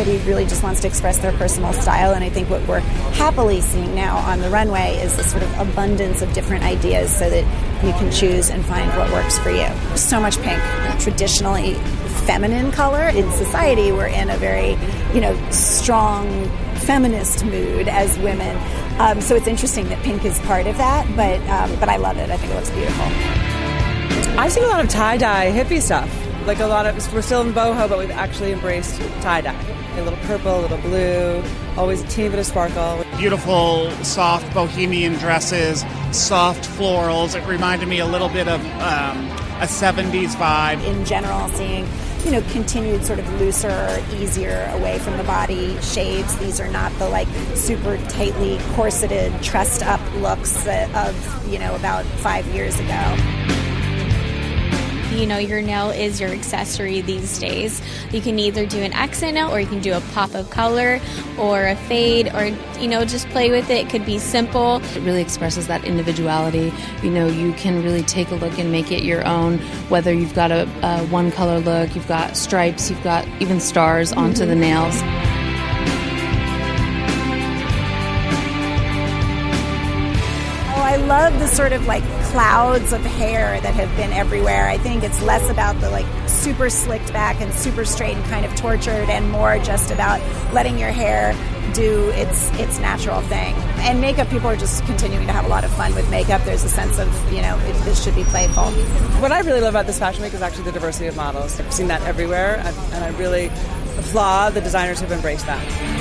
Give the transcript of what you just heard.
everybody really just wants to express their personal style, and I think what we're happily seeing now on the runway is this sort of abundance of different ideas so that you can choose and find what works for you. So much pink, traditionally feminine color. In society, we're in a very, strong feminist mood as women. So it's interesting that pink is part of that, but I love it. I think it looks beautiful. I've seen a lot of tie-dye hippie stuff. Like we're still in boho, but we've actually embraced tie-dye. A little purple, a little blue, always a teeny bit of sparkle. Beautiful, soft bohemian dresses, soft florals. It reminded me a little bit of a 70s vibe. In general, seeing continued sort of looser, easier, away from the body shapes. These are not the super tightly corseted, trussed up looks of about 5 years ago. Your nail is your accessory these days. You can either do an accent nail, or you can do a pop of color or a fade, or just play with it. It could be simple. It really expresses that individuality. You can really take a look and make it your own, whether you've got a one color look, you've got stripes, you've got even stars onto the nails. I love the sort of clouds of hair that have been everywhere. I think it's less about the super slicked back and super straight and kind of tortured, and more just about letting your hair do its natural thing. And makeup, people are just continuing to have a lot of fun with makeup. There's a sense of, this should be playful. What I really love about this fashion week is actually the diversity of models. I've seen that everywhere, and I really applaud the designers who've embraced that.